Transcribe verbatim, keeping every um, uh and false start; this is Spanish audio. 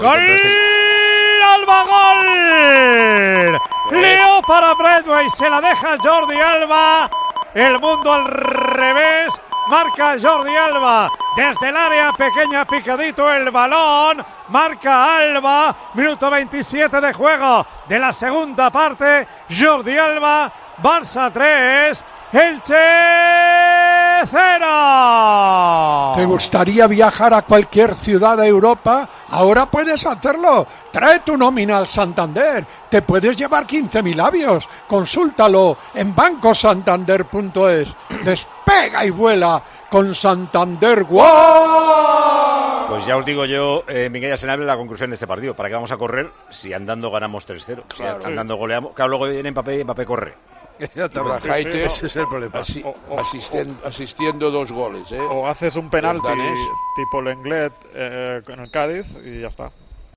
¡Gol! ¡Alba, gol! Leo para Bradway, se la deja Jordi Alba. El mundo al revés. Marca Jordi Alba desde el área pequeña, picadito el balón. Marca Alba, minuto veintisiete de juego de la segunda parte. Jordi Alba, Barça tres, Elche cero. ¿Te gustaría viajar a cualquier ciudad de Europa? Ahora puedes hacerlo. Trae tu nómina al Santander. Te puedes llevar quince mil avios. Consúltalo en banco santander punto es. Despega y vuela con Santander. ¡Wow! Pues ya os digo yo, eh, Miguel Asenable, la conclusión de este partido. ¿Para qué vamos a correr si andando ganamos tres cero? Claro, si andando sí. goleamos. Claro, luego viene Mbappé y Mbappé corre. Rajaite, ese es el problema. Asi, asisten, asistiendo dos goles, ¿eh? O haces un penalti Danés. tipo Lenglet eh, con el Cádiz y ya está.